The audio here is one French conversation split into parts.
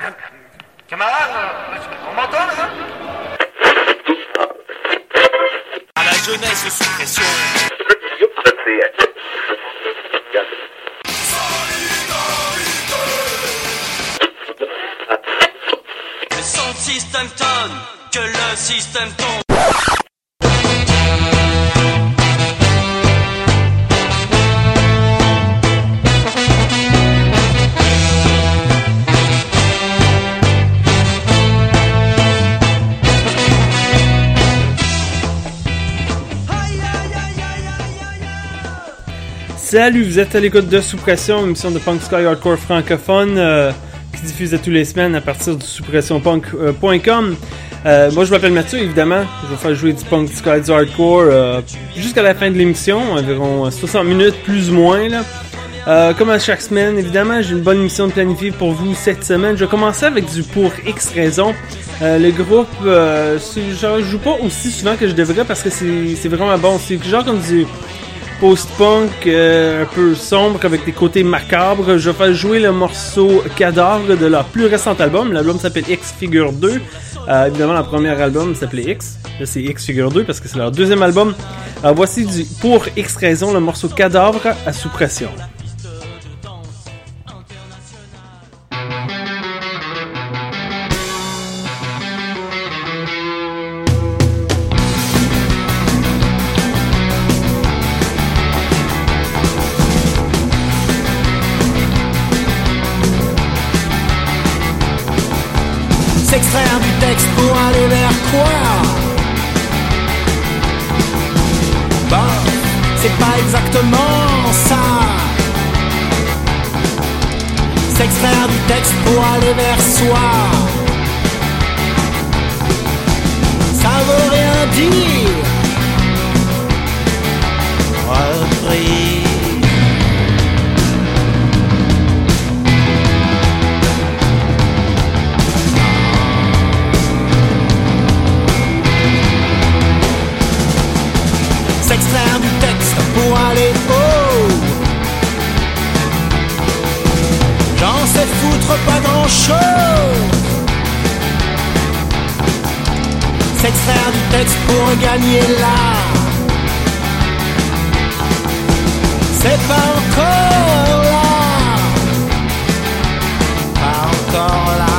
Camarade, on m'entend là? À la jeunesse sous pression. C'est sans système tonne que le système tombe. Salut, vous êtes à l'écoute de Sous Pression, émission de Punk Sky Hardcore francophone qui diffuse tous les semaines à partir du souspressionpunk.com. Moi je m'appelle Mathieu, évidemment, je vais faire jouer du Punk Sky du Hardcore jusqu'à la fin de l'émission, environ 60 minutes plus ou moins là. Comme à chaque semaine, évidemment, j'ai une bonne émission de planifiée pour vous cette semaine. Je vais commencer avec du Pour X raisons. Le groupe, je joue pas aussi souvent que je devrais parce que c'est vraiment bon. C'est genre comme du post-punk un peu sombre avec des côtés macabres. Je vais faire jouer le morceau Cadavre de leur plus récent album. L'album s'appelle X Figure 2. Évidemment, leur premier album s'appelait X. Là, c'est X Figure 2 parce que c'est leur deuxième album. Voici du Pour X raisons, le morceau Cadavre à Sous Pression. S'extraire du texte pour aller vers quoi? Bah, c'est pas exactement ça. S'extraire du texte pour aller vers soi, ça veut rien dire. Repris. S'extraire du texte pour aller haut, j'en sais foutre pas grand chose. S'extraire du texte pour gagner là, c'est pas encore là, pas encore là.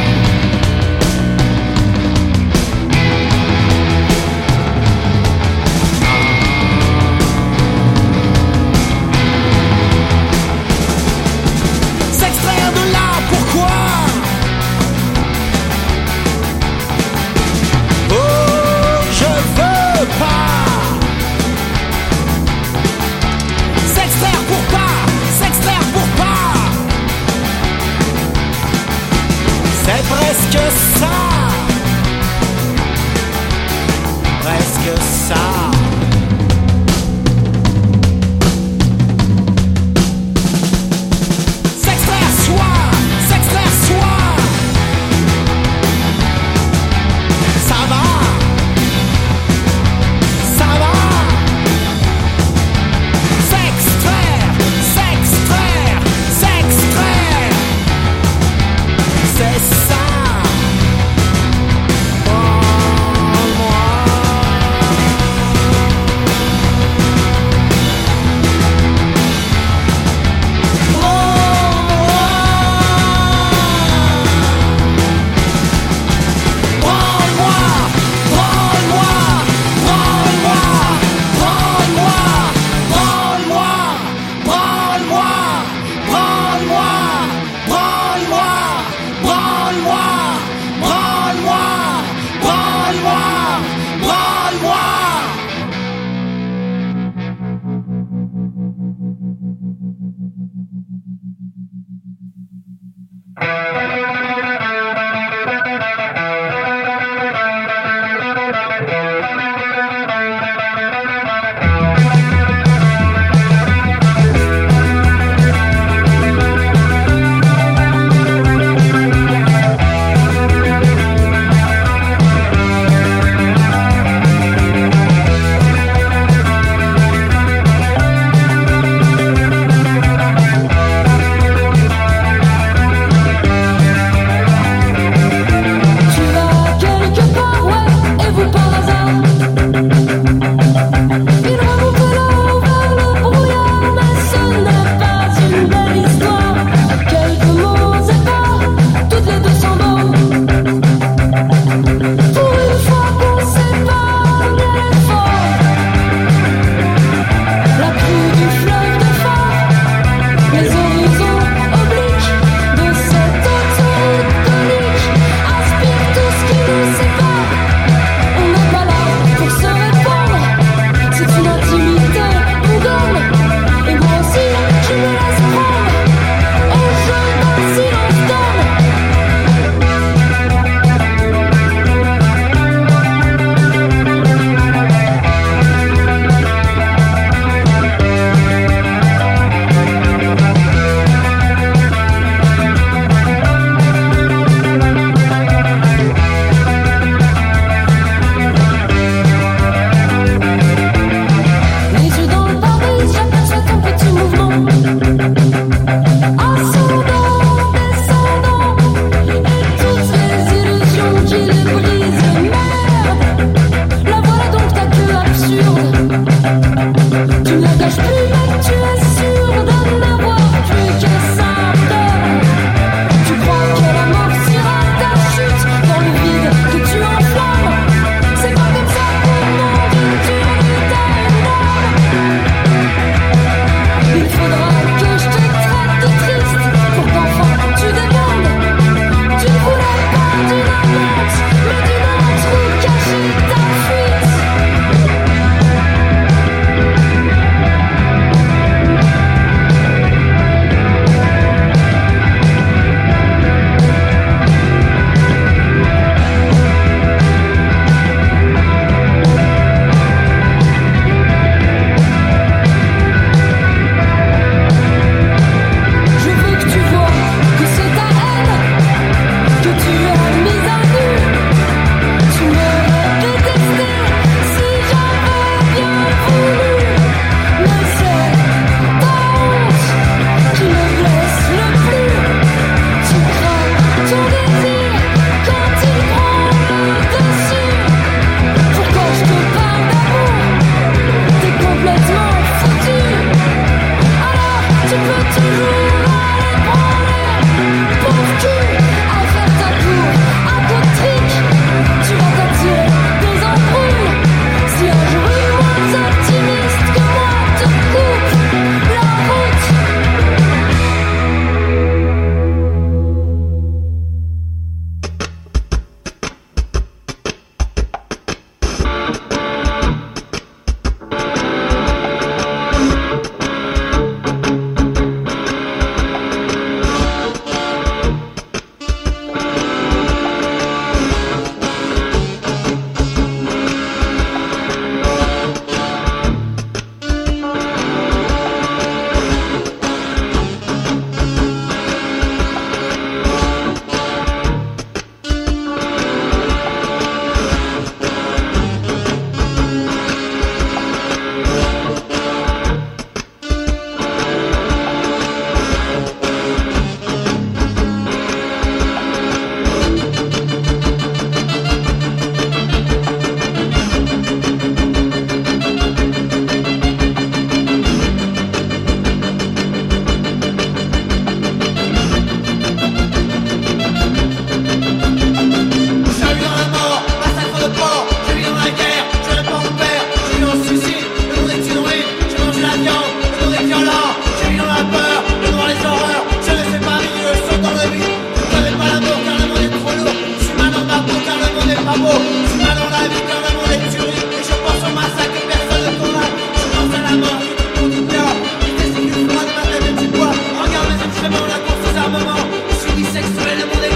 Presque ça, presque ça. S'extraire soi, s'extraire soi. Ça va, ça va. S'extraire, s'extraire, s'extraire. C'est ça.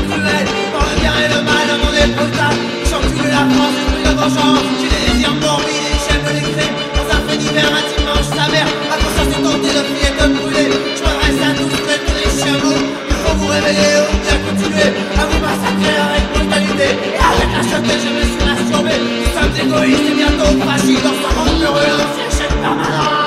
cruel. Dans le bien et le mal, le monde est brutal. J'encule la France, esprit de vengeance. J'ai des désirs morbides et j'aime les crimes. Dans un fait divers, un dimanche, sa mère. Ma conscience est tentée de prier, de brûler. Je m'adresse à tous, vous êtes tous des chiens mots. Il faut vous réveiller ou bien continuer à vous massacrer avec brutalité. Et avec la choc que je me suis masturbé. Nous sommes égoïstes et bientôt fragiles. Dans ce monde brûlant, c'est échec permanent.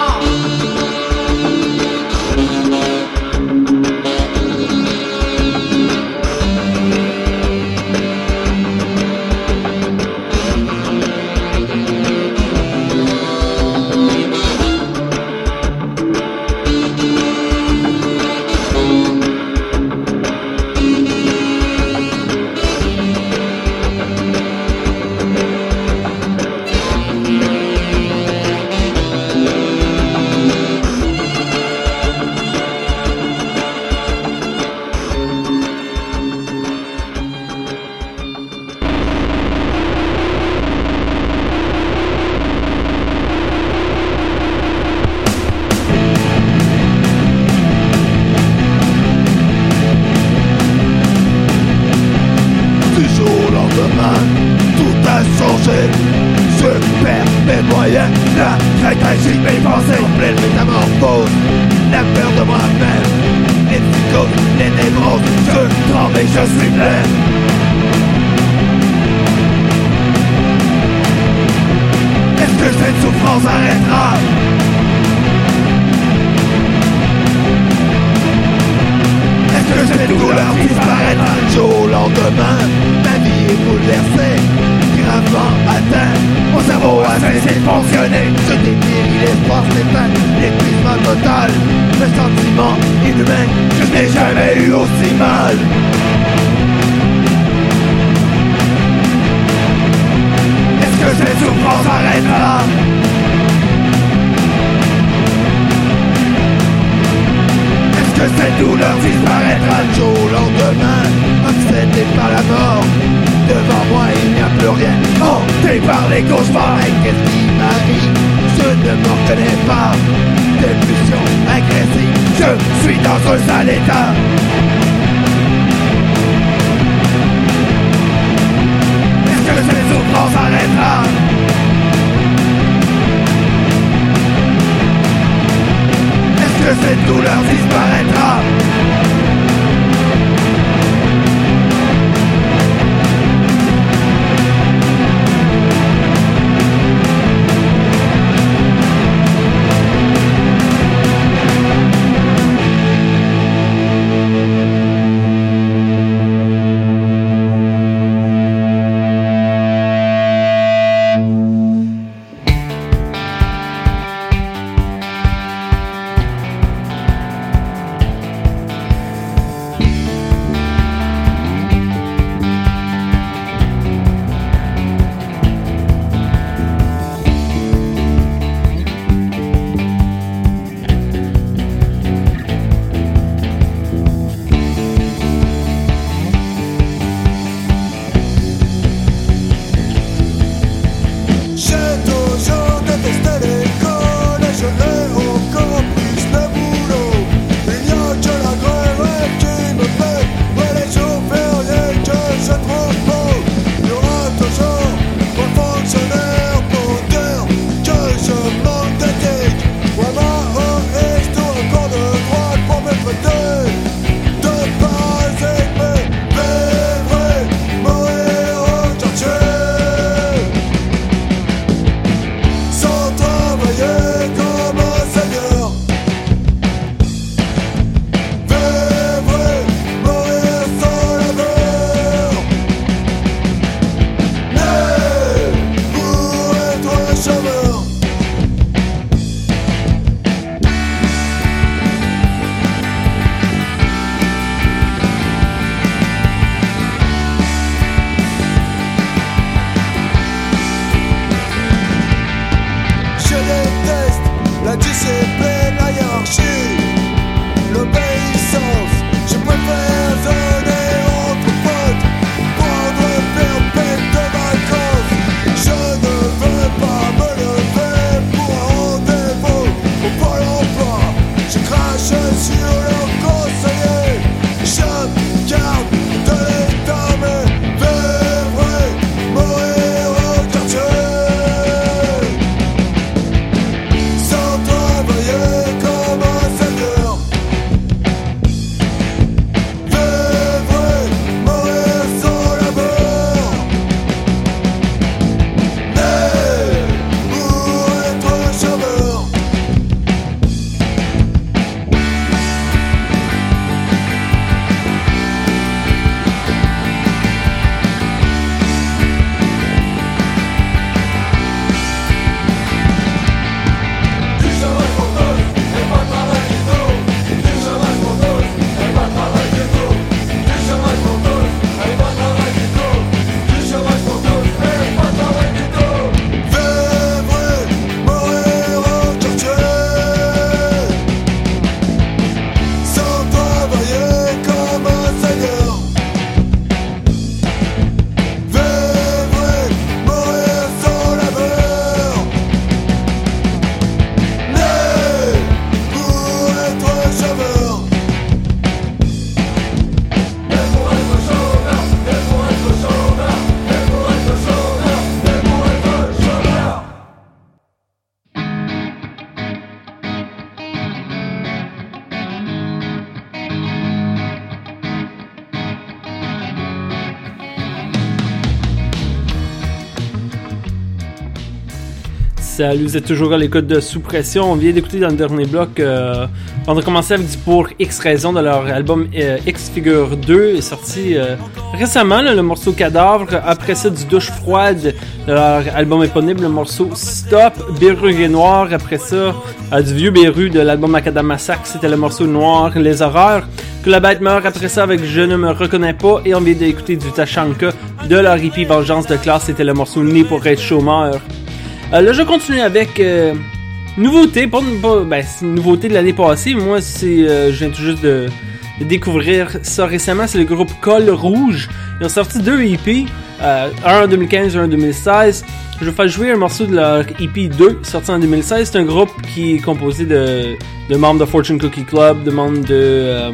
Salut, vous êtes toujours à l'écoute de Sous Pression. On vient d'écouter dans le dernier bloc, on a commencé avec du Pour X Raison de leur album X Figure 2, est sorti récemment, là, le morceau Cadavre. Après ça, du Douche Froide de leur album éponyme, le morceau Stop. Beru et Noir, après ça, du Vieux Beru de l'album Macadam Massacre, c'était le morceau Noir, Les Horreurs. Que la bête meurt, après ça avec Je ne me reconnais pas, et on vient d'écouter du Tachanka de leur EP Vengeance de classe, c'était le morceau Né pour être chômeur. Là, je continue avec nouveauté, c'est une nouveauté de l'année passée. Moi, je viens tout juste de découvrir ça récemment. C'est le groupe Col Rouge. Ils ont sorti 2 EP, un en 2015 et un en 2016. Je vais faire jouer un morceau de leur EP 2, sorti en 2016. C'est un groupe qui est composé de membres de Fortune Cookie Club, de membres de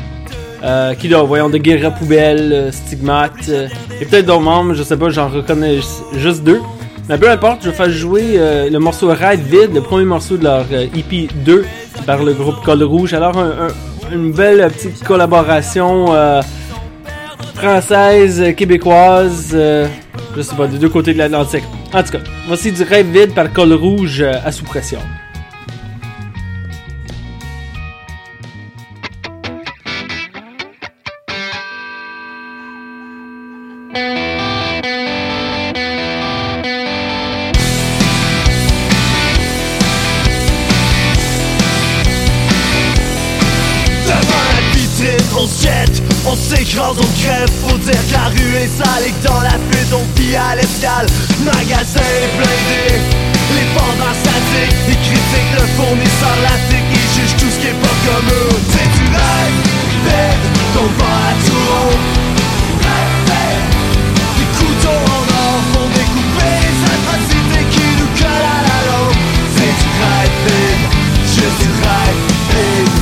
Guerra Poubelle, Stigmate, et peut-être d'autres membres, je sais pas, j'en reconnais juste 2. Mais peu importe, je vais faire jouer le morceau Ride Vide, le premier morceau de leur EP 2 par le groupe Col Rouge. Alors une belle petite collaboration française, québécoise, je sais pas, des deux côtés de l'Atlantique. En tout cas, voici du Ride Vide par Col Rouge à Sous Pression. On s'écrase, on crève, faut dire que la rue est sale et que dans la fuite on vit à l'escale. Magasin blindé, les vendeurs statiques, ils critiquent le fournisseur latique, ils jugent tout ce qui est pas comme eux. C'est du rêve, vide, qu'on vend à tout rond. Les couteaux en or font découper les atrocités qui nous collent à la langue. C'est du rêve vide, juste du rêve vide.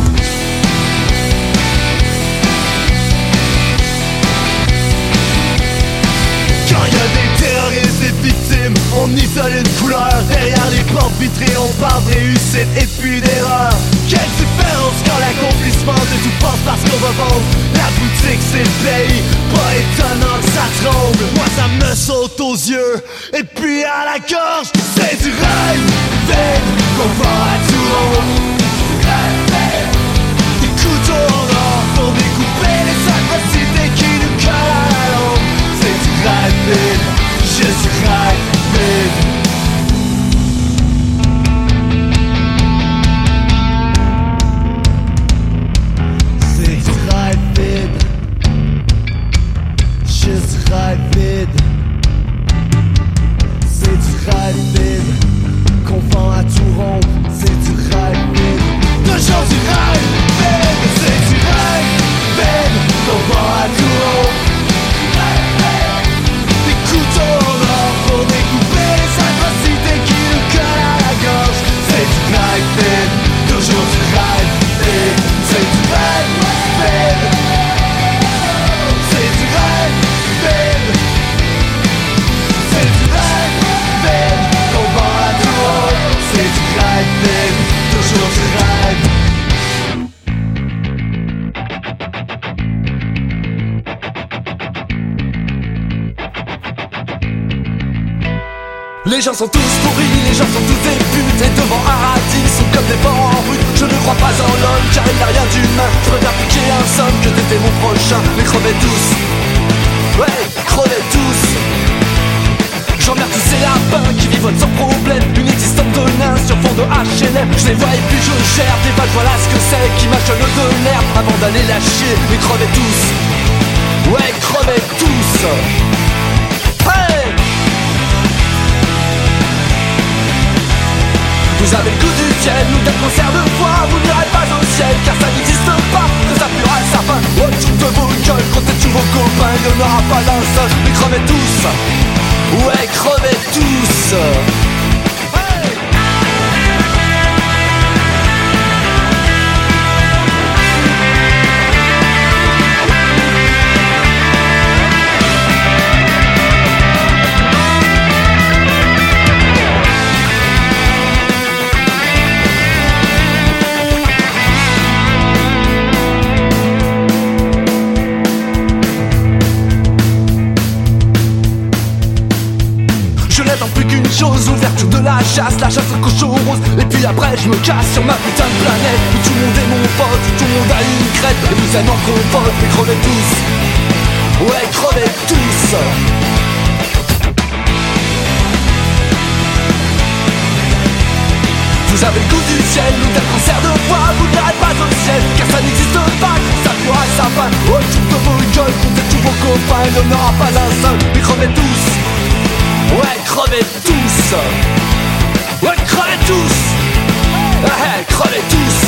Victimes, on isole une couleur. Derrière les portes vitrées, on parle de réussite et puis d'erreur. Quelle différence quand l'accomplissement de tout passe parce qu'on va vendre. La boutique c'est le pays, pas étonnant que ça tremble. Moi ça me saute aux yeux et puis à la gorge. C'est du rêve vide qu'on vend à tout rond. Des couteaux en or pour découper les atrocités qui nous collent à la langue. C'est du rêve vide, juste du rêve vide. C'est du rêve vide, juste du rêve vide. C'est du rêve vide qu'on vend à tout rond. C'est du rêve vide, toujours du rêve vide. C'est du rêve vide qu'on vend à tout rond. Couteau en or pour découper les atrocités qui nous collent à la gorge. C'est du rêve vide, toujours du rêve vide. C'est du rêve vide. C'est du rêve vide. C'est du rêve vide qu'on vend à tout rond. C'est du rêve vide, toujours du rêve. Les gens sont tous pourris, les gens sont tous des putes. Et devant un radis, ils sont comme des porcs en route. Je ne crois pas en l'homme, car il n'y a rien d'humain. Je préfère piquer un somme que t'étais mon prochain. Les crever tous, ouais, crever tous. J'emmerde tous ces lapins qui vivent sans problème. Une existence de nains sur fond de H&M. Je les vois et puis je gère des vagues, voilà ce que c'est qui mâche le de l'herbe avant d'aller la chier. Les crever tous, ouais, crever tous. Hey! Vous avez le goût du ciel, nous d'un concert de voix. Vous n'irez pas au ciel car ça n'existe pas. Que ça purera sa fin autour de vos gueules. Comptez tous vos copains, il n'y en aura pas d'un seul. Mais crevez tous, ouais crevez tous. Je n'attends plus qu'une chose, l'ouverture de la chasse au cochon rose. Et puis après je me casse sur ma putain de planète où tout le monde est mon pote, où tout le monde a une crête. Et vous êtes encore potes, mais crevez tous. Ouais, crevez tous. Vous avez le goût du ciel, ou tel cancer de foie, vous n'irez pas au ciel, car ça n'existe pas, ça pourra sa fin. Autour de vos gueules, comptez tous vos copains, il n'y en aura pas un seul, mais crevez tous. Ouais, crevez tous. Ouais, crevez tous. Ouais, crevez tous.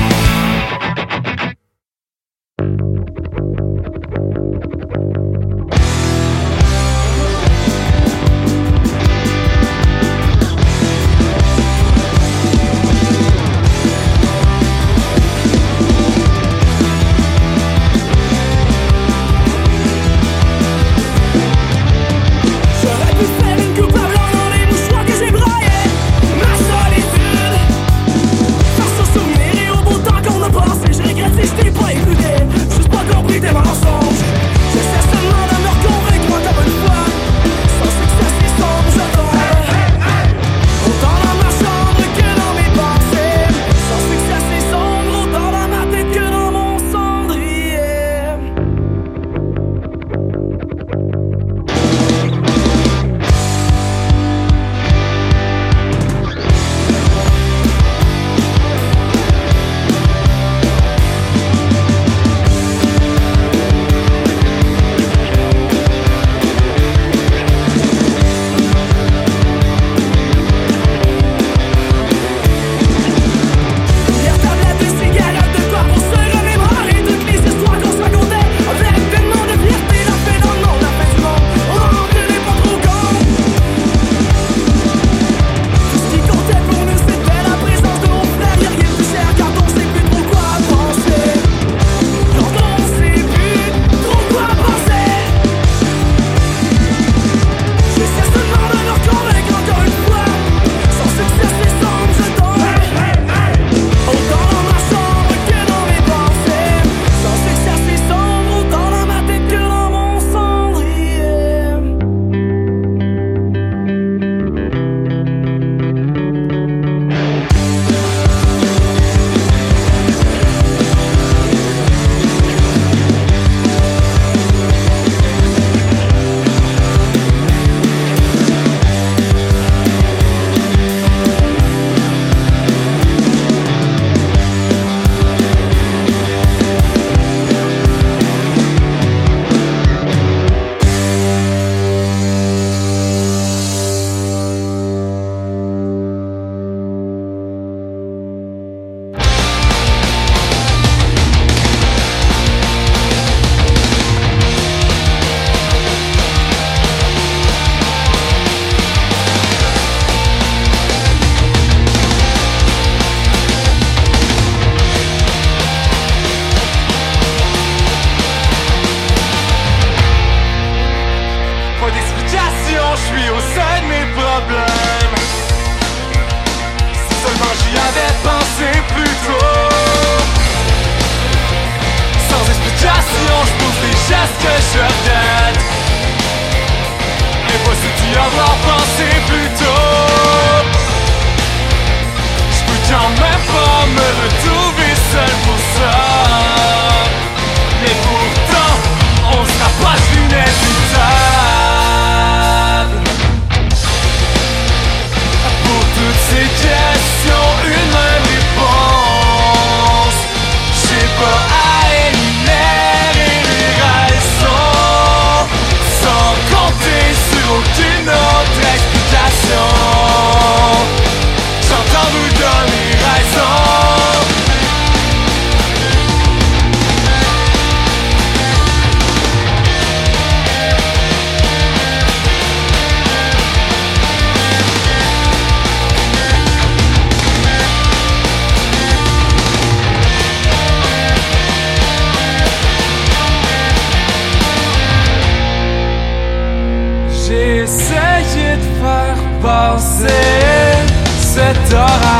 cet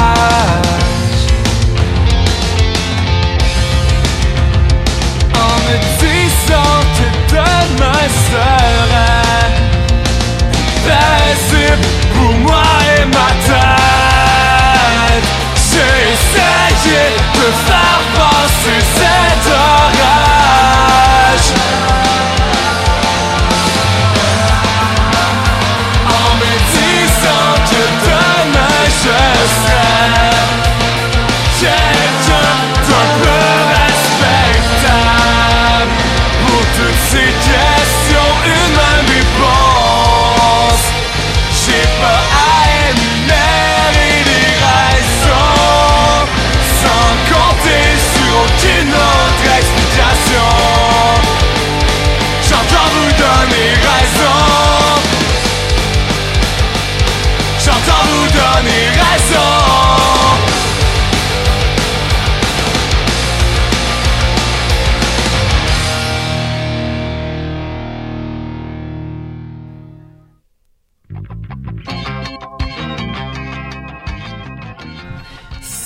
orage en me disant que demain serait paisible pour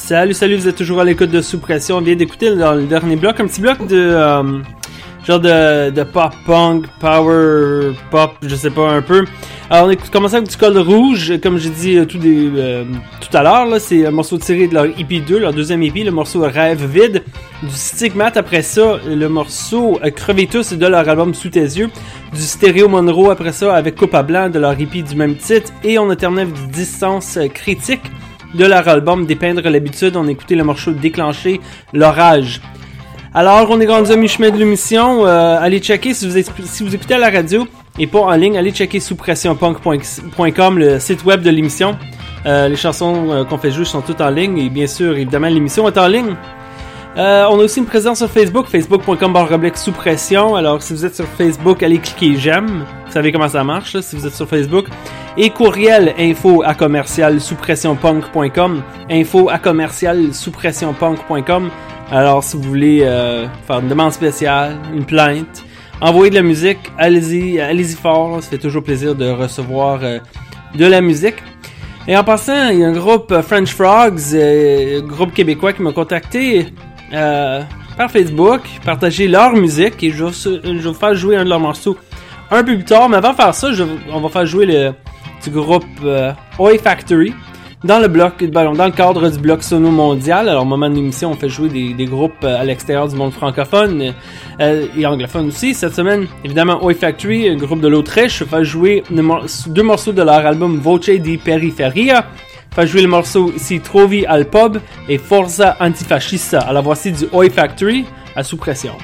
Salut, vous êtes toujours à l'écoute de Sous Pression. On vient d'écouter dans le dernier bloc un petit bloc de genre de pop punk, power pop, je sais pas un peu. Alors on a commencé avec du Col Rouge, comme j'ai dit tout à l'heure, là, c'est un morceau tiré de leur EP 2, leur deuxième EP, le morceau Rêve Vide. Du Stigmate après ça, le morceau Crevez tous de leur album Sous tes yeux. Du Stéréo Monroe après ça avec Coupe à Blanc de leur EP du même titre. Et on a terminé avec du Distance Critique de leur album Dépeindre l'habitude. On a écouté le morceau Déclencher l'orage. Alors, on est rendu à mi-chemin de l'émission. Allez checker si vous écoutez à la radio et pas en ligne. Allez checker souspressionpunk.com, le site web de l'émission. Les chansons qu'on fait jouer sont toutes en ligne et bien sûr, évidemment, l'émission est en ligne. On a aussi une présence sur Facebook, facebook.com/souspression. Alors, si vous êtes sur Facebook, allez cliquer j'aime. Vous savez comment ça marche, là, si vous êtes sur Facebook. Et courriel info@souspressionpunk.com, info@souspressionpunk.com. Alors, si vous voulez faire une demande spéciale, une plainte, envoyer de la musique, allez-y fort. Ça fait toujours plaisir de recevoir de la musique. Et en passant, il y a un groupe French Frogs, groupe québécois qui m'a contacté par Facebook, partager leur musique et je vais vous faire jouer un de leurs morceaux un peu plus tard. Mais avant de faire ça, on va faire jouer du groupe Oi Factory dans le cadre du bloc Sono Mondial. Alors au moment de l'émission, on fait jouer des groupes à l'extérieur du monde francophone et anglophone aussi. Cette semaine, évidemment, Oi Factory, un groupe de l'Autriche, fait jouer deux morceaux de leur album Voce di Periferia. Fait jouer le morceau Si Trovi al Pub et Forza Antifascista. Alors voici du Oi Factory à Sous Pression.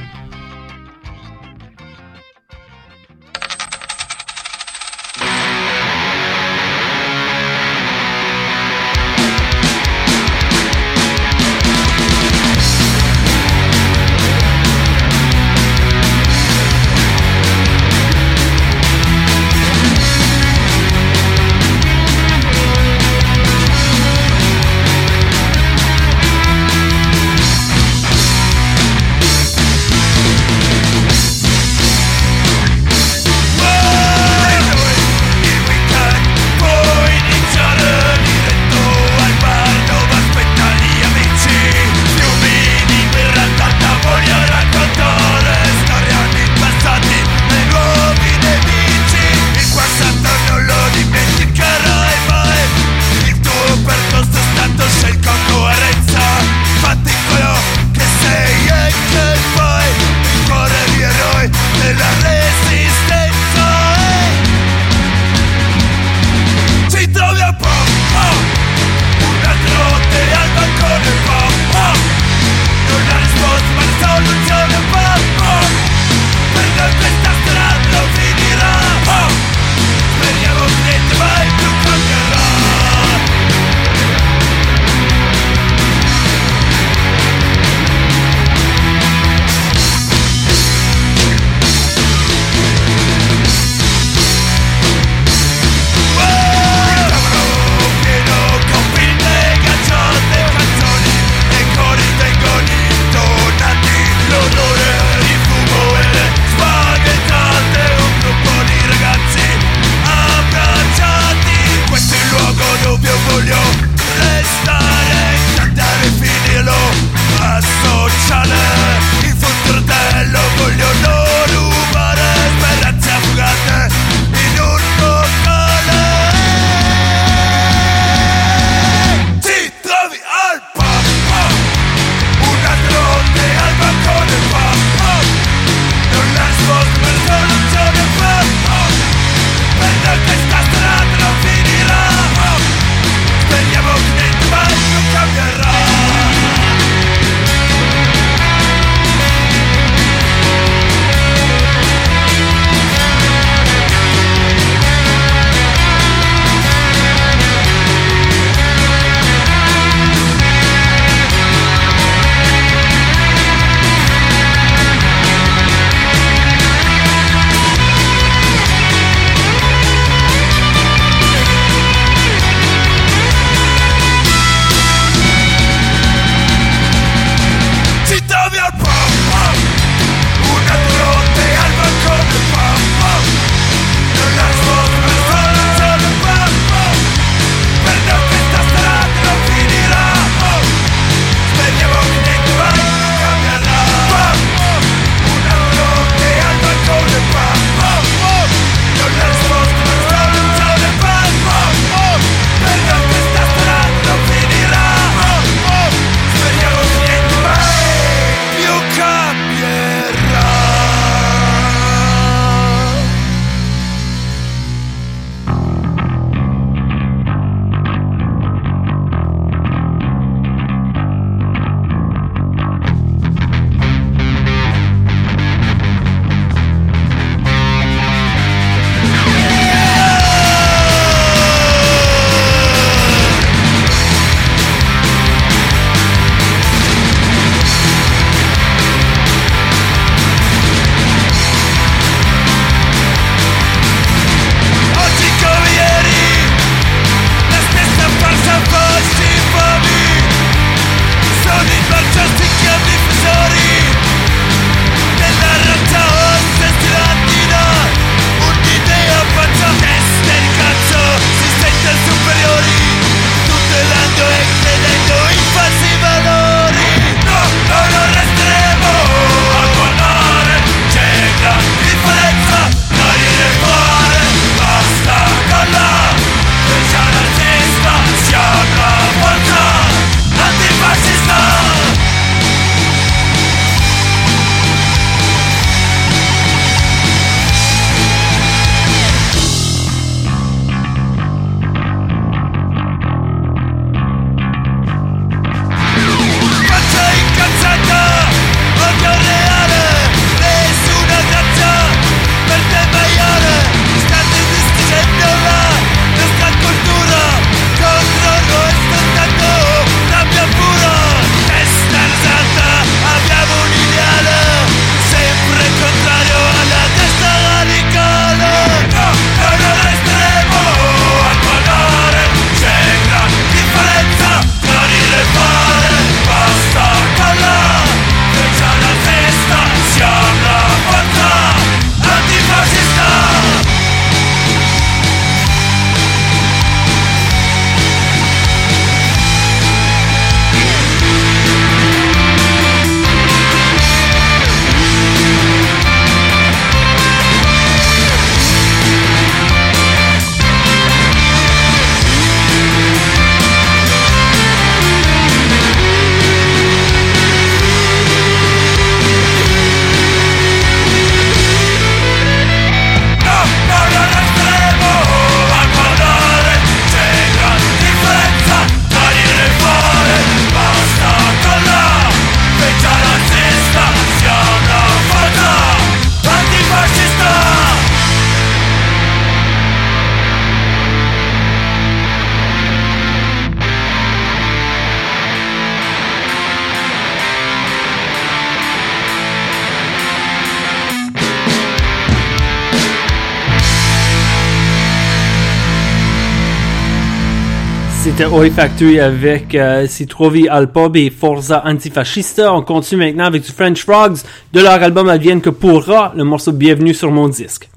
C'était Oi Factory avec Si trovi al pub et Forza Antifascista. On continue maintenant avec du French Frogs de leur album Advienne que pourra, le morceau Bienvenue sur mon disque.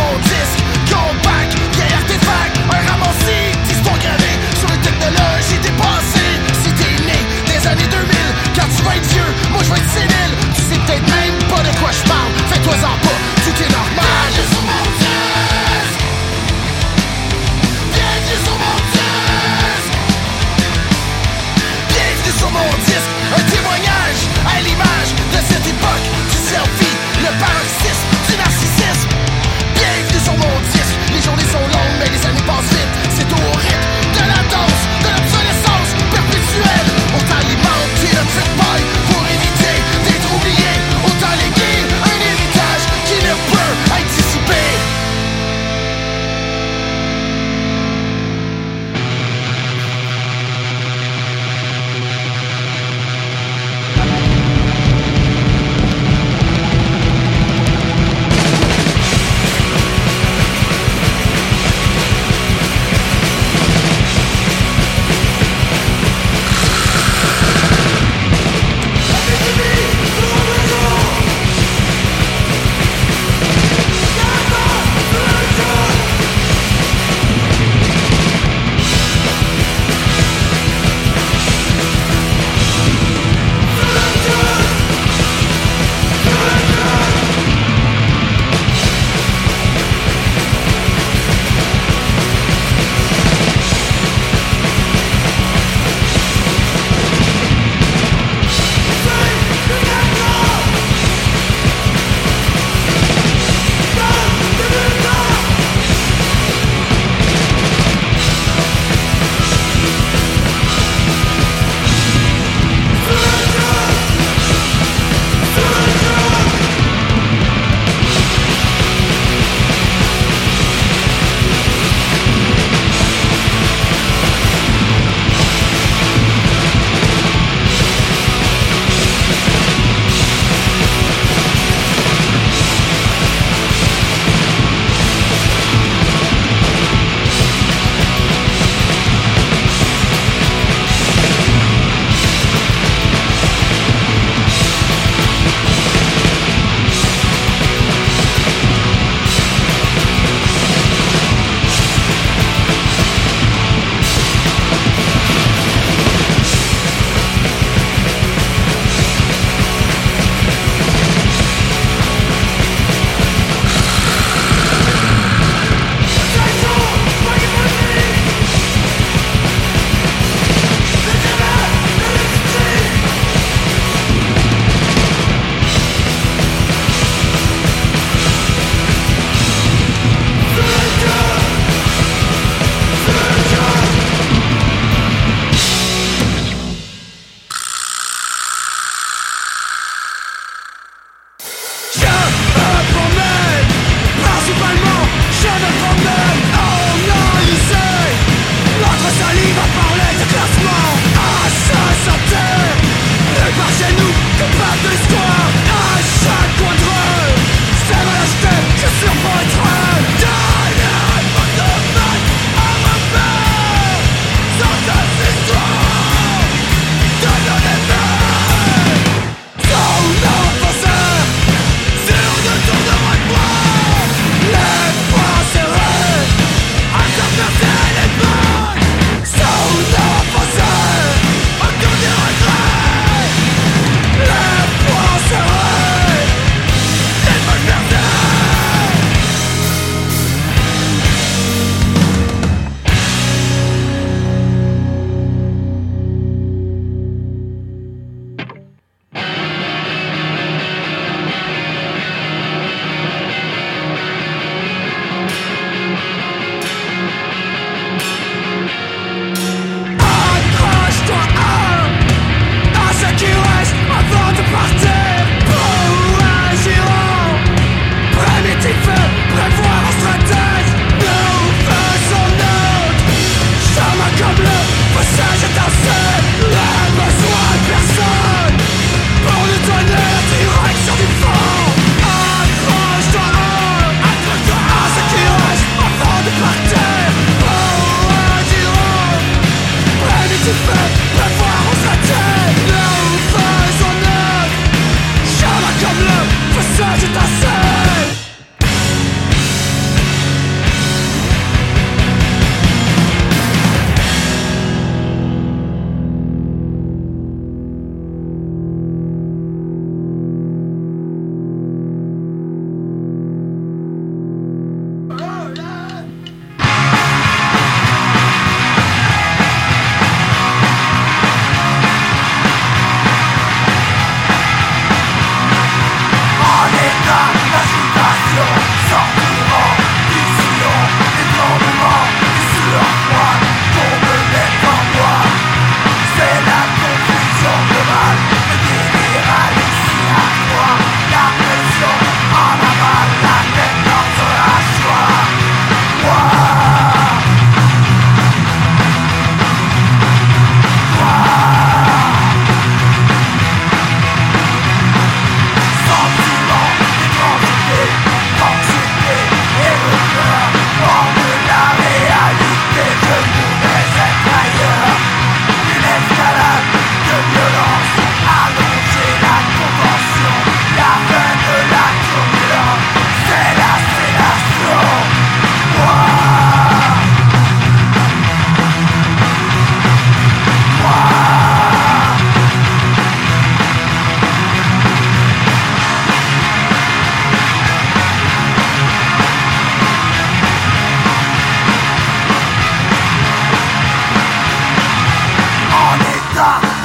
Compact, vieil artefact, un ramassis d'histoire gravée sur les technologies des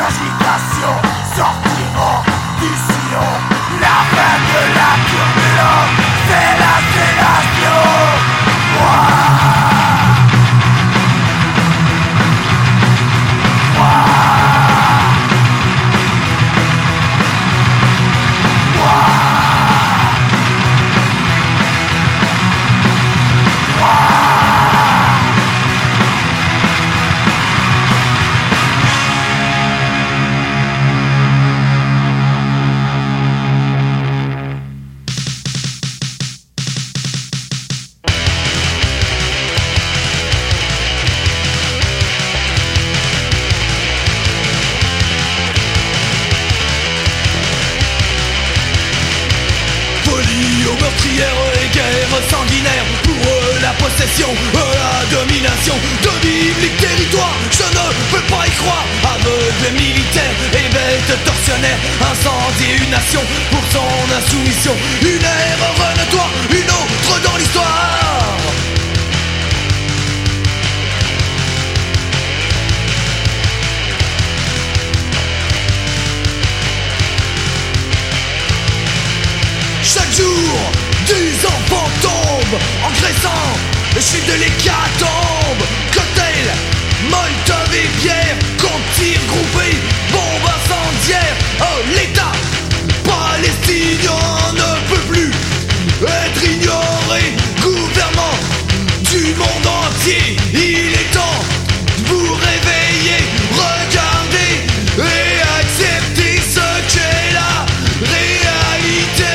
agitation sortiront du sillon. La fin de la turbulence, c'est la sédation. Sanguinaire pour eux la possession, la domination de biblique territoire. Je ne peux pas y croire. Aveugle militaire et bête tortionnaire, incendier une nation pour son insoumission. Une erreur notoire, une autre dans l'histoire. Chaque jour des enfants tombent, engraissant le chiffre de l'hécatombe. Cocktail, Molotov et bière, contre tir groupé, bombe incendiaire. Oh, l'État palestinien ne peut plus être ignoré. Gouvernement du monde entier, il est temps de vous réveiller. Regardez et acceptez ce qu'est la réalité.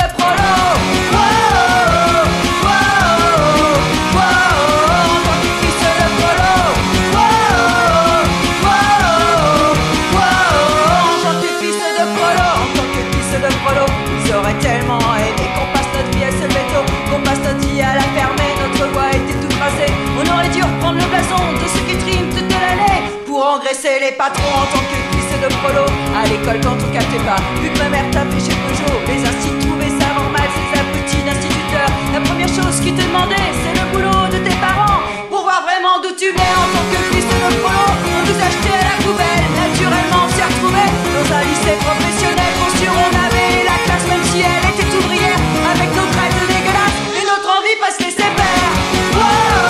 de prolo. Wow, wow, wow, en tant que fils de prolo. Wow, wow, wow, en tant que fils de prolo. En tant que fils de prolo, ils auraient tellement aimé qu'on passe notre vie à se lever tôt, qu'on passe notre vie à la fermer. Notre voie était toute tracée. On aurait dû reprendre le blason de ceux qui triment toute l'année pour engraisser les patrons en tant que fils de prolo. À l'école quand on captait pas, vu que ma mère tapait chez Peugeot, les instituts trouvaient ça normal, ces abrutis d'instituteurs. La première chose qu'ils te demandaient, c'est le boulot de tes parents pour voir vraiment d'où tu venais en tant que fils de prolo. On nous achetait à la poubelle, naturellement on s'y retrouvait dans un lycée professionnel. Pour sûr on avait la classe même si elle était ouvrière, avec nos traites dégueulasses et notre envie pas se laisser faire. Wow,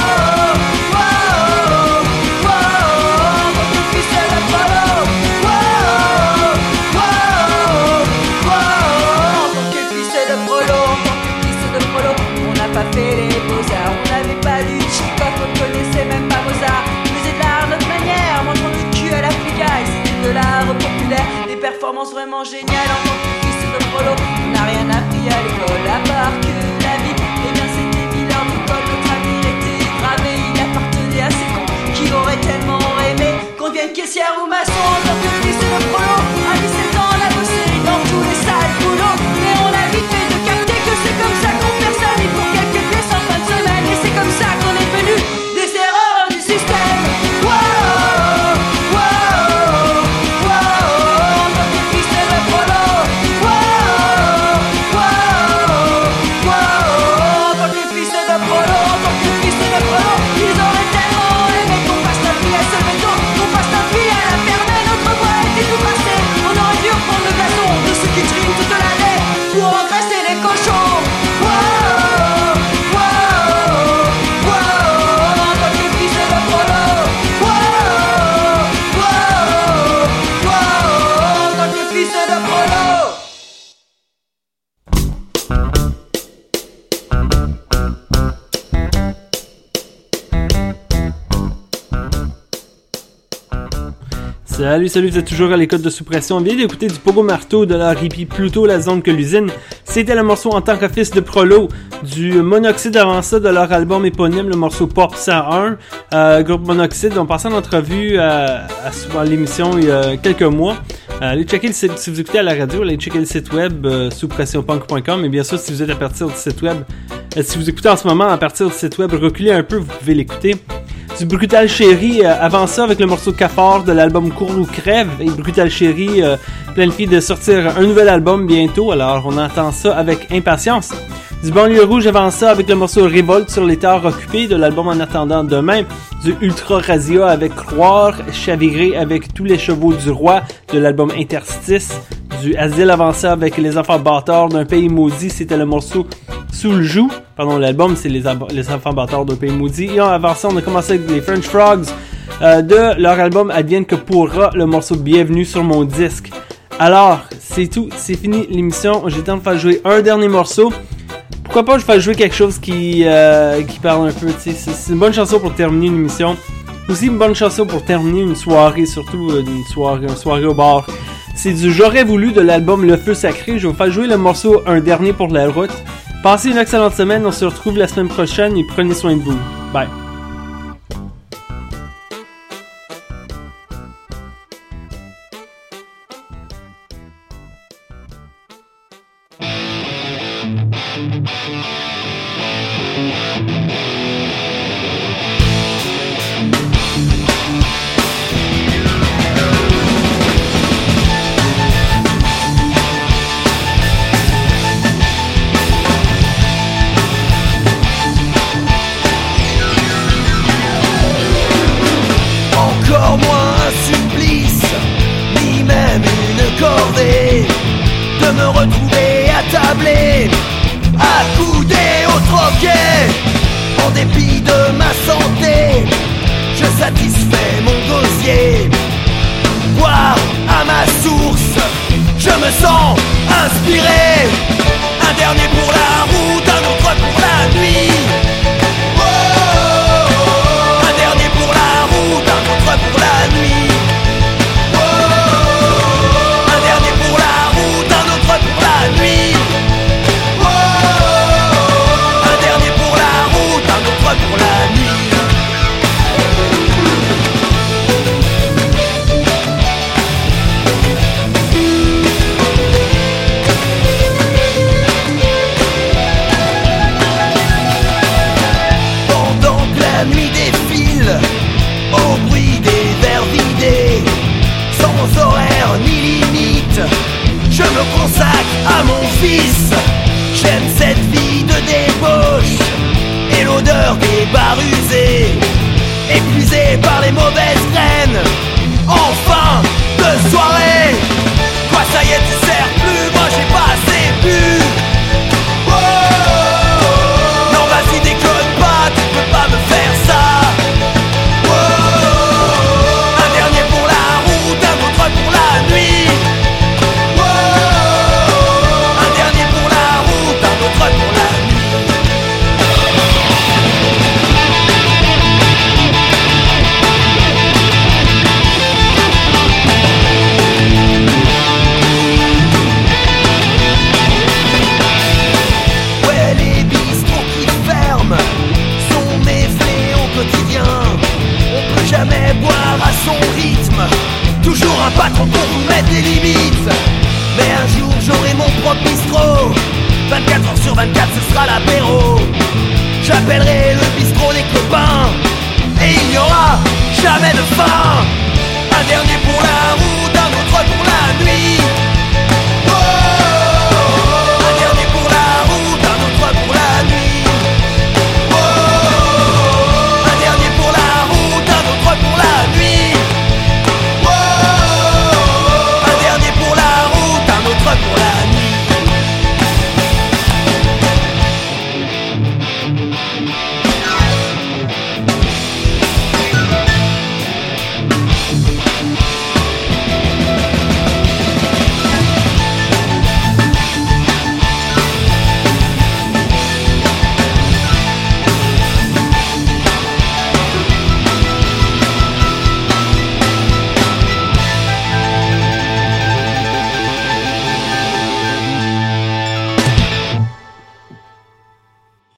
wow, wow, en tant que fils de prolo. Wow, wow, wow, en tant que fils de prolo, en tant que fils de prolo. On n'a pas fait les beaux-arts, on n'avait pas lu Tchekhov, on connaissait même pas Mozart. On faisait de l'art à notre manière, mangeant du cul à la flicaille. C'était de l'art populaire, des performances vraiment géniales en tant que fils de prolo. On n'a rien appris à l'école à part que la vie, eh bien c'était 1000 heures d'école. Notre avenir était gravé, il appartenait à ces cons qui auraient tellement aimé qu'on devienne caissière ou maçon en tant que fils de prolo. À 17 ans on a bossé dans tous les sales boulots, mais on a vite fait de capter que c'est comme ça qu'on perd sa vie pour quelques pièces en fin de semaine. Et c'est comme ça qu'on est devenu des erreurs du système. Wow, wow, wow, en tant que fils de prolo. Wow, wow, wow, en tant que fils de prolo, en tant que fils de prolo. Ils auraient tellement aimé qu'on passe notre vie à se lever tôt, qu'on passe notre vie à la fermer. Notre voie était tout passée. On aurait dû reprendre le blason de ceux qui triment toute l'année pour engraisser les cochons. Wow, wow, wow, en tant que fils de prolo. Wow, wow, wow, en tant que fils de prolo. Salut, vous êtes toujours à l'écoute de Sous-Pression. On vient d'écouter du Pogo Marteau de leur hippie Pluto, la zone que l'usine. C'était le morceau En tant que fils de prolo du Monoxyde avant ça de leur album éponyme, le morceau Pop 101. Groupe Monoxyde, on passait en entrevue à l'émission il y a quelques mois. Allez checker le site, si vous écoutez à la radio, allez checker le site web souspressionpunk.com. Et bien sûr, si vous êtes à partir du site web, si vous écoutez en ce moment à partir du site web, reculez un peu, vous pouvez l'écouter. Du Brutal Chéri, avant ça avec le morceau Cafard de l'album Cours ou Crève. Et Brutal Chéri planifie de sortir un nouvel album bientôt, alors on attend ça avec impatience. Du Banlieue Rouge avant ça avec le morceau Révolte sur les terres occupées de l'album En attendant demain. Du Ultra Razia avec Croire, Chaviré avec Tous les chevaux du roi de l'album Interstice. Du Asile avant ça avec Les enfants bâtards d'un pays maudit, c'était le morceau Sous le joug. Pardon, l'album c'est les enfants bâtards d'un pays maudit. Et avant ça, on a commencé avec les French Frogs de leur album Advienne que pourra, le morceau Bienvenue sur mon disque. Alors, c'est tout, c'est fini l'émission. J'ai le temps de faire jouer un dernier morceau. Pourquoi pas je fais jouer quelque chose qui parle un peu, tu sais, c'est une bonne chanson pour terminer une émission. Aussi une bonne chanson pour terminer une soirée, surtout une soirée au bar. C'est du J'aurais voulu de l'album Le Feu Sacré. Je vais vous faire jouer le morceau Un dernier pour la route. Passez une excellente semaine, on se retrouve la semaine prochaine et prenez soin de vous. Bye. De me retrouver attablé, accoudé au troquet. cette vie de débauche et l'odeur des bars usés, épuisés par les mauvaises graines. Enfin, de soirée. Quoi, ça y est, tu sers plus, moi j'ai pas assez bu. Oh, non, vas-y, déconne pas, tu peux pas me faire ça. Oh, un dernier pour la route, un autre pour la nuit. Oh, un dernier pour la route, un autre pour la nuit. Jamais boire à son rythme, toujours un patron pour vous mettre des limites. Mais un jour j'aurai mon propre bistrot, 24h/24 ce sera l'apéro. J'appellerai le bistrot des copains, et il n'y aura jamais de fin. Un dernier pour la route, un autre pour la nuit.